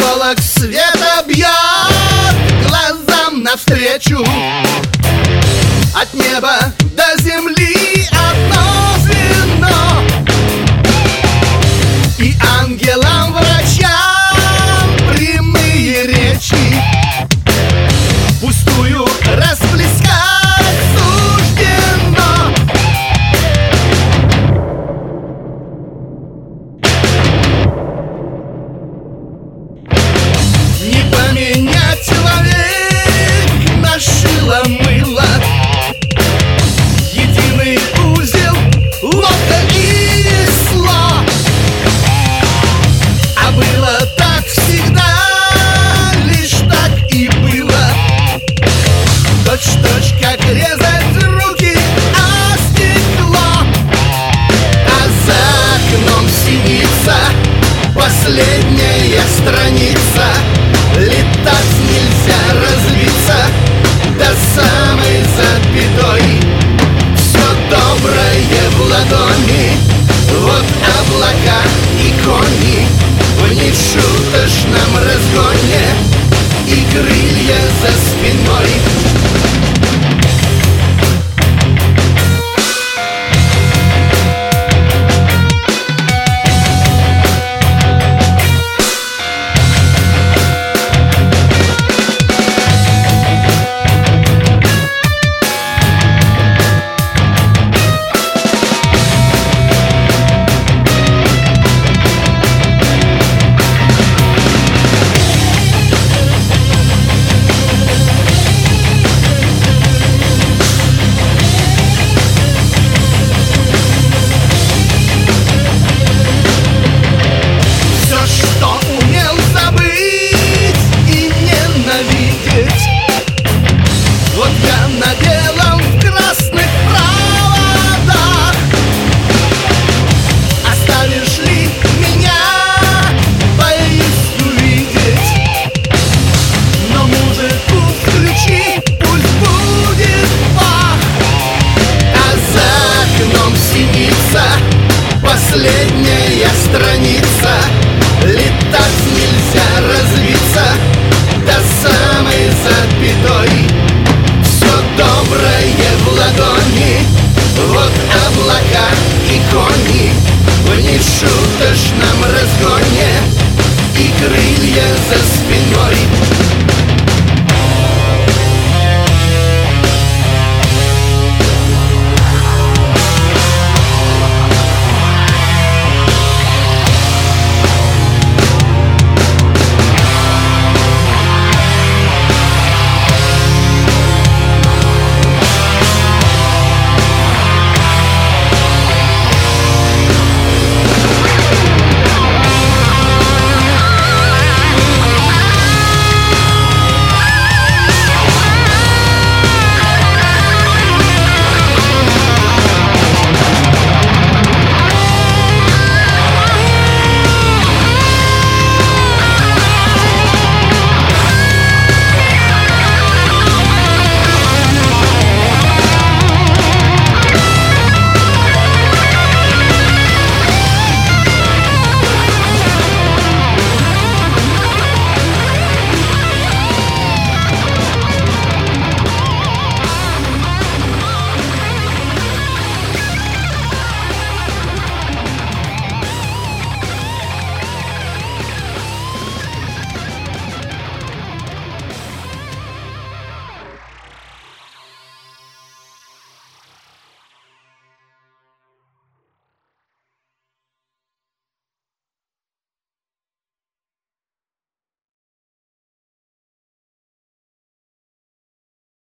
Осколок света бьет глазам навстречу. От неба до земли одно звено, и ангелам-врачам прямые речи пустую расплескать суждено. Не поменять человек на шило-мыло, единый узел, лодка и весло. А было так всегда, лишь так и было, точь-в-точь, как резать руки о стекло. А за окном синица, последняя страница. Летать нельзя, разбиться до самой запятой. Все доброе в ладони, вот облака и кони в нешуточном разгоне, и крылья за спиной. Вот я на белом в красных проводах. Оставишь ли меня, боюсь увидеть, но музыку включи, пусть будет бах. А за окном синица, последняя страница. Летать нельзя, разбиться до самой запятой. Доброе в ладони, вот облака и кони в нешуточном разгоне, и крылья за спиной.